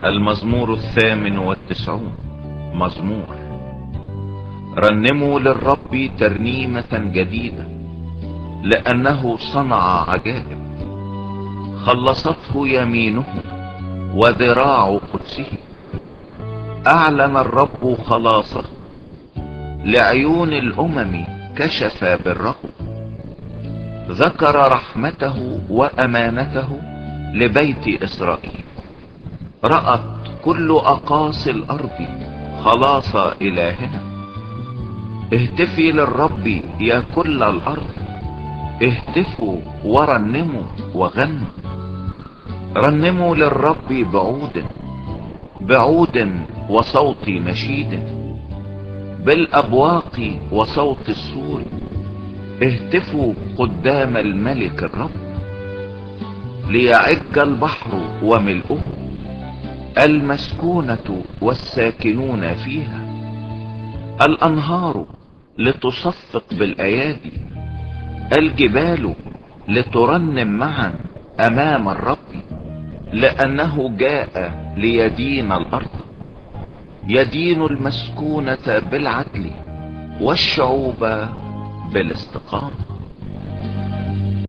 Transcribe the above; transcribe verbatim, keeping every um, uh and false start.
المزمور الثامن والتسعون. مزمور. رنموا للرب ترنيمة جديدة، لأنه صنع عجائب. خلصته يمينه وذراع قدسه. أعلن الرب خلاصه، لعيون الأمم كشف بره. ذكر رحمته وأمانته لبيت إسرائيل. رأت كل أقاصي الأرض خلاص إلهنا. اهتفي للرب يا كل الأرض، اهتفوا ورنموا وغنوا. رنموا للرب بعود، بعود وصوت نشيد، بالأبواق وصوت السور. اهتفوا قدام الملك الرب. ليعج البحر وملؤه، المسكونة والساكنون فيها. الأنهار لتصفق بالأيادي، الجبال لترنم معا أمام الرب. لأنه جاء ليدين الأرض، يدين المسكونة بالعدل والشعوب بالاستقامة.